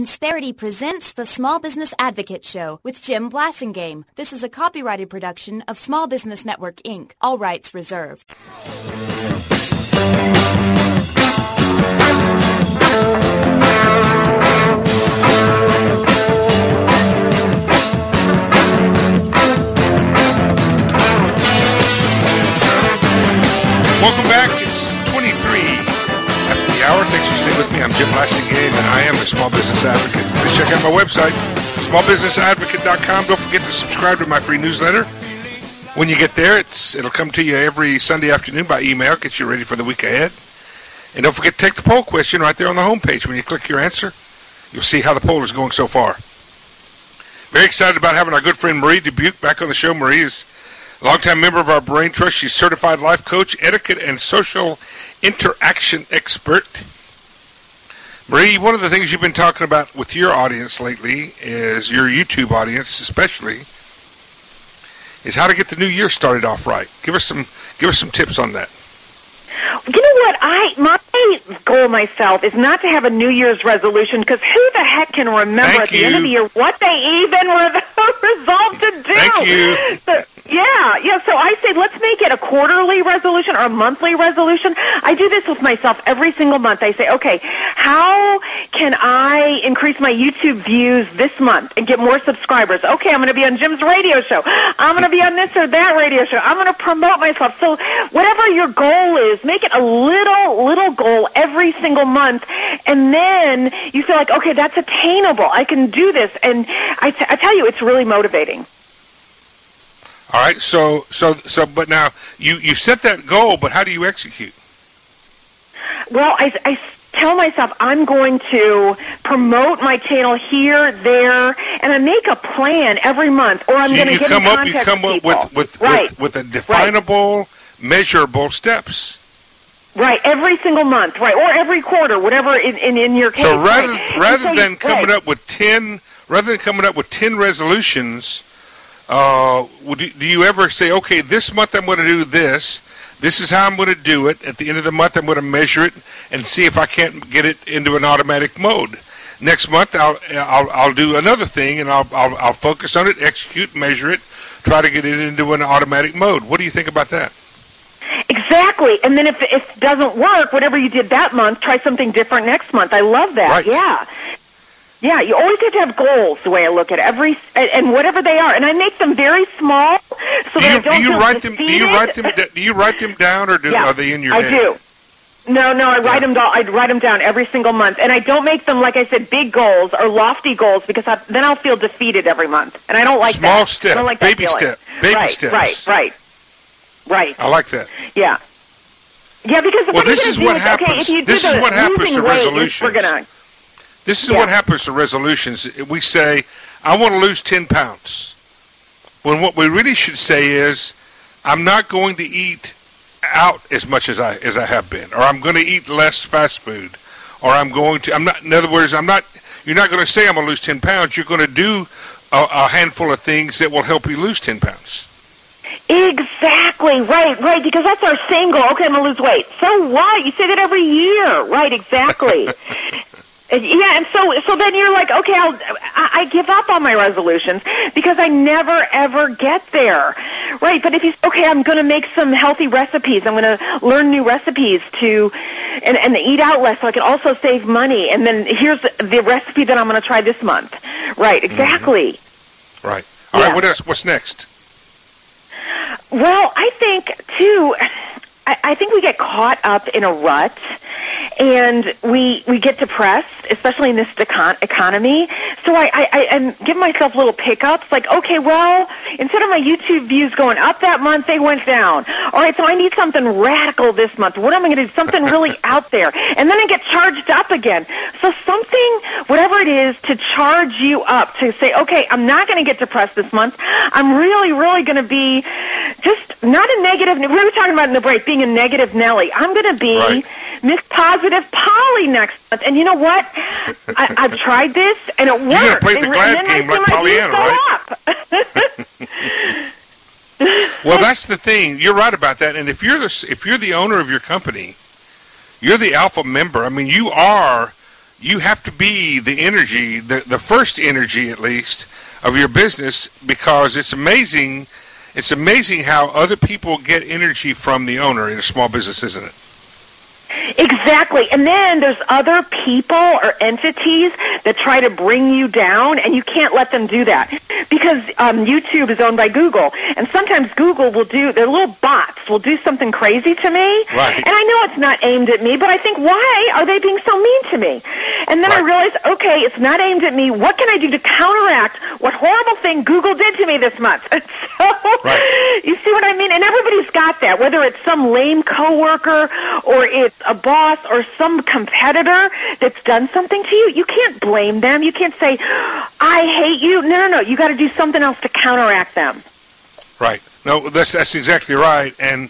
Insperity presents the Small Business Advocate Show with Jim Blasingame. This is a copyrighted production of Small Business Network, Inc. All rights reserved. Welcome back. It's 23 after the hour. Thanks for staying with me. I'm Jim Blasingame, and I am a small business advocate. Please check out my website, smallbusinessadvocate.com. Don't forget to subscribe to my free newsletter. When you get there, it'll come to you every Sunday afternoon by email, get you ready for the week ahead. And don't forget to take the poll question right there on the homepage. When you click your answer, you'll see how the poll is going so far. Very excited about having our good friend Marie Dubuque back on the show. Marie is a longtime member of our Brain Trust. She's certified life coach, etiquette, and social interaction expert. Marie, one of the things you've been talking about with your audience lately, is your YouTube audience especially, is how to get the new year started off right. Give us some tips on that. You know what? My goal myself is not to have a New Year's resolution, because who the heck can remember at the end of the year what they even resolved to do? Thank you. So I say let's make it a quarterly resolution or a monthly resolution. I do this with myself every single month. I say, okay, how can I increase my YouTube views this month and get more subscribers? Okay, I'm going to be on Jim's radio show. I'm going to be on this or that radio show. I'm going to promote myself. So whatever your goal is, make it a little goal every single month, and then you feel like, okay, that's attainable. I can do this, and I tell you, it's really motivating. All right, so, but now you set that goal, but how do you execute? Well, I tell myself I'm going to promote my channel here, there, and I make a plan every month, or I'm going to get in contact with people. You come up with a definable, measurable steps. Right, every single month, right, or every quarter, whatever in your case. So rather than coming up with 10 resolutions, do you ever say, okay, this month I'm going to do this. This is how I'm going to do it. At the end of the month, I'm going to measure it and see if I can't get it into an automatic mode. Next month, I'll do another thing, and I'll focus on it, execute, measure it, try to get it into an automatic mode. What do you think about that? Exactly. And then if it doesn't work, whatever you did that month, try something different next month. I love that. Right. Yeah. Yeah, you always have to have goals, the way I look at it, and whatever they are. And I make them very small so that I don't feel defeated. Do you write them down, or are they in your head? I do. No, I write them down. I write them down every single month, and I don't make them, like I said, big goals or lofty goals, because then I'll feel defeated every month, and I don't like that. Small step, baby step, baby steps. Right. I like that. Yeah. Yeah, because this is what happens. Okay, if you this is what happens to resolutions. This is what happens to resolutions. We say, I want to lose 10 pounds. When what we really should say is, I'm not going to eat out as much as I have been, or I'm going to eat less fast food, or in other words, you're not going to say I'm going to lose 10 pounds. You're going to do a handful of things that will help you lose 10 pounds. Exactly, right, because that's our same goal. Okay, I'm going to lose weight. So what? You say that every year. Right, exactly. Yeah, and so then you're like, okay, I give up on my resolutions because I never, ever get there. Right, but if you say, okay, I'm going to make some healthy recipes. I'm going to learn new recipes and eat out less so I can also save money. And then here's the recipe that I'm going to try this month. Right, exactly. Mm-hmm. Right. All right, what else? What's next? Well, I think, too, I think we get caught up in a rut, and we get depressed, especially in this economy. So I give myself little pickups, like, okay, well, instead of my YouTube views going up that month, they went down. All right, so I need something radical this month. What am I going to do? Something really out there. And then I get charged up again. So something, whatever it is, to charge you up, to say, okay, I'm not going to get depressed this month. I'm really, really going to be just not a negative. We were talking about in the break, being a negative Nelly. I'm going to be Miss Positive Polly next month. And you know what? I've tried this, and it works. You're going to play the glad game like Pollyanna, right? Well, that's the thing. You're right about that. And if you're the owner of your company, you're the alpha member. I mean, you are you have to be the energy, the first energy at least, of your business, because it's amazing. It's amazing how other people get energy from the owner in a small business, isn't it? Exactly. And then there's other people or entities that try to bring you down, and you can't let them do that because YouTube is owned by Google. And sometimes Google will do, their little bots will do something crazy to me. Right. And I know it's not aimed at me, but I think, why are they being so mean to me? And then I realize, okay, it's not aimed at me. What can I do to counteract what horrible thing Google did to me this month? So, you see what I mean? And everybody's got that, whether it's some lame coworker or it's a boss or some competitor that's done something to you. You can't blame them. You can't say, I hate you. No. You got to do something else to counteract them. Right. No, that's exactly right. And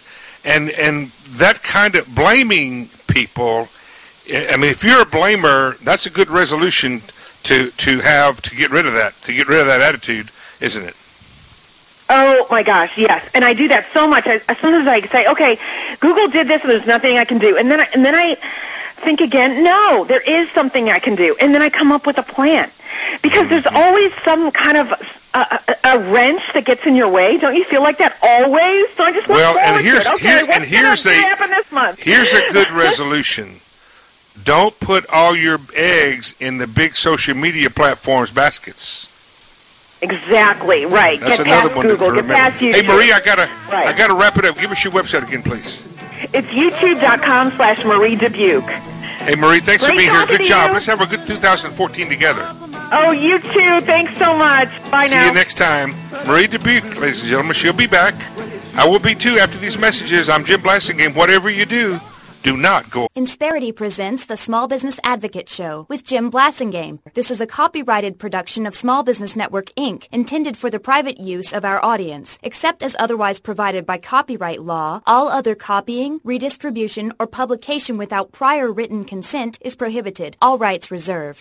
that kind of blaming people, I mean, if you're a blamer, that's a good resolution to get rid of that attitude, isn't it? Oh my gosh, yes. And I do that so much. As soon as I say, okay, Google did this and there's nothing I can do. And then I think again, no, there is something I can do. And then I come up with a plan. Because there's always some kind of a wrench that gets in your way. Don't you feel like that always? So I just look forward to it. Okay, what's going to happen this month? Here's a good resolution. Don't put all your eggs in the big social media platforms' baskets. Exactly, right. That's get another past one Google, to get past YouTube. Hey, Marie, I gotta wrap it up. Give us your website again, please. It's youtube.com/Marie Dubuque. Hey, Marie, thanks for being here. Good job. You. Let's have a good 2014 together. Oh, you too. Thanks so much. Bye now. See you next time. Marie Dubuque, ladies and gentlemen. She'll be back. I will be too after these messages. I'm Jim Blasingame. Whatever you do, do not go. Insperity presents the Small Business Advocate Show with Jim Blasingame. This is a copyrighted production of Small Business Network, Inc., intended for the private use of our audience. Except as otherwise provided by copyright law, all other copying, redistribution, or publication without prior written consent is prohibited. All rights reserved.